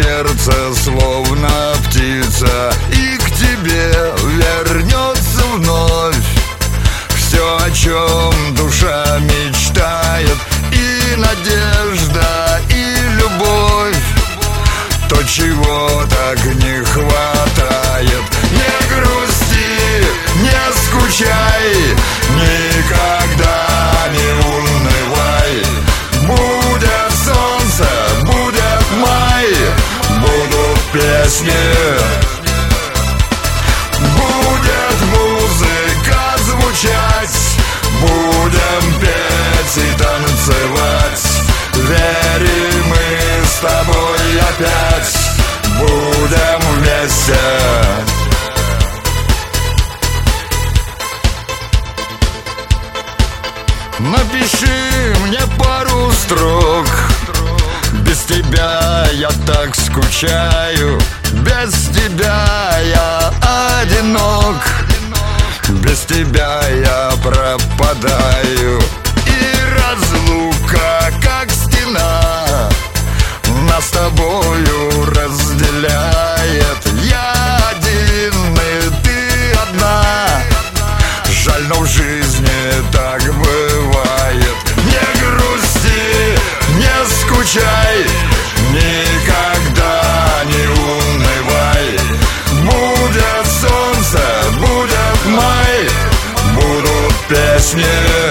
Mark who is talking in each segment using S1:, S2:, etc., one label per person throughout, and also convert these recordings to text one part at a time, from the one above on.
S1: сердце, словно птица, и к тебе вернется вновь все, о чем душа мечтает, и надежда, и любовь, то, чего так не хватает. Не грусти, не скучай, никогда не унывай. Будет солнце, будет май, будут песни, будет музыка звучать, будем петь и танцевать. Верим, мы с тобой опять будем вместе. Напиши мне пару строк. Без тебя я так скучаю, без тебя я одинок, без тебя я пропадаю. И разлука, как стена, нас с тобою разделяет. Я один, и ты одна. Жаль, но в жизни так бывает. Не грусти, не скучай, никогда не унывай. Будет солнце, будет май, будут песни,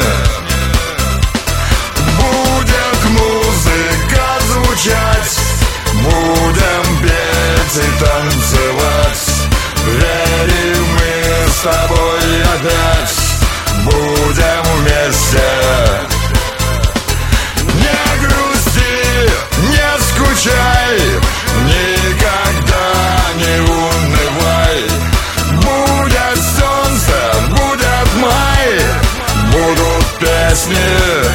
S1: будет музыка звучать, будем петь и танцевать. Верим, мы с тобой опять будем вместе. Не грусти, не скучай, никогда не унывай. Будет солнце, будет май, будут песни,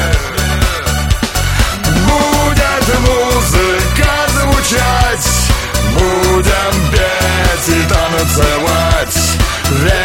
S1: будет музыка звучать, будем петь и танцевать.